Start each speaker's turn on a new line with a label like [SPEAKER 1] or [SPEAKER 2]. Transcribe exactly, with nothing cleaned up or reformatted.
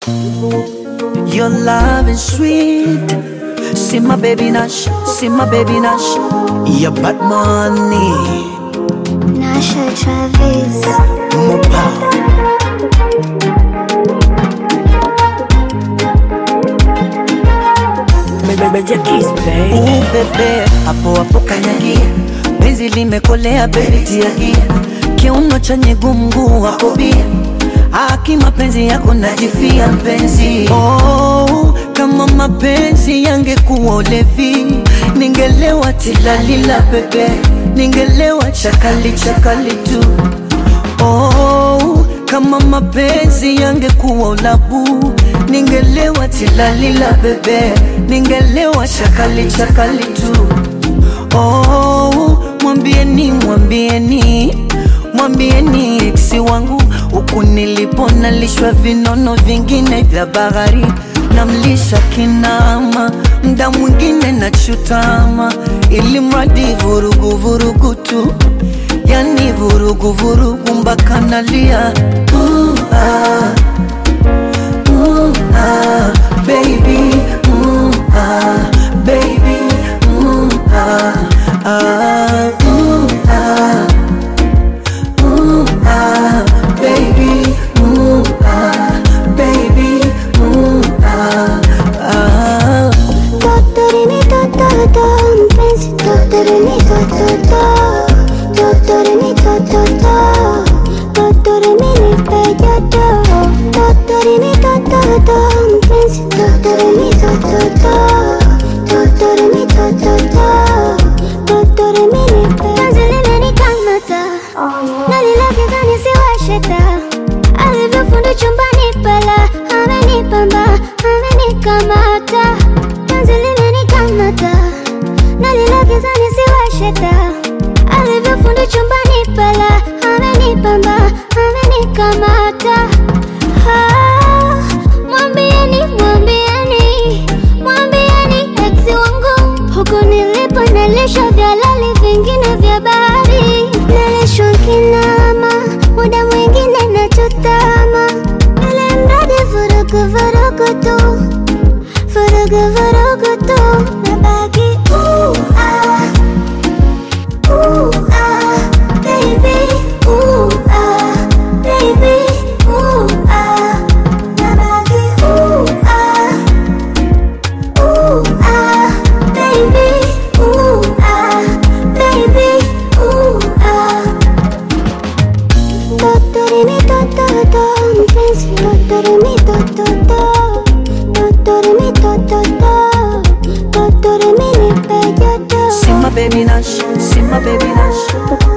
[SPEAKER 1] Your love is sweet. See my baby Nash, see my baby Nash. Your bad money.
[SPEAKER 2] Nasha Travis.
[SPEAKER 1] Mopa. Ooh, bebe, hapo hapo kanyagia. Penzi limekolea baby tiagia. Kiuno chenye gumgu wako bia. Haki mapenzi yako najifia mpenzi. Oh, kama mapenzi yangekuwa ulevi, ningelewa tilalila bebe, ningelewa chakali chakali tu. Oh, kama mapenzi yangekuwa ulabu, ningelewa tilalila bebe, ningelewa chakali chakali tu. Oh, mwambieni mwambieni mwambieni eksi wangu, huku nilipo nalishwa vinono vingine vya bahari, namlisha kinama, mda mwingine nachutama, ili mradi vurugu vurugu tu, yani vurugu vurugu mpaka nalia. Ooh, ah, ooh, ah, baby, ooh, ah, baby, ooh, ah, ah, ooh, ah. Ooh, ah, baby, ooh, ah, baby, ooh, ah, ah.
[SPEAKER 2] Totorimi tototo, mpenzi totorimi tototo, totorimi tototo, totorimi nipejoto, totorimi tototo, mpenzi totorimi tototo, totorimi tototo, totorimi nipejoto. Penzi limenikamata, nalilageza nisiwashe taa, alivyofundi chumbani pala, amenipamba, amenikamata. Penzi limenikamata, nalilageza nisiwashe taa, alivyofundi chumbani pala, amenipamba, amenikamata. Ah, mwambieni, mwambieni, mwambieni eksi wangu, huku nilipo nalisha vya lali vingine vya bahari, nalishwa kinama, muda mwingine nachutama, ili mradi vurugu vurugu tu, vurugu vurugu tu, nabaki ooh ah, ooh ah, baby, ooh ah, baby, ooh ah, nabaki ooh ah, ooh ah, baby, ooh ah, baby, ooh ah. Totorimi tototo, mpenzi totorimi tototo, totorimi tototo, totorimi nipejoto.
[SPEAKER 1] See my baby Nash, see my baby Nash.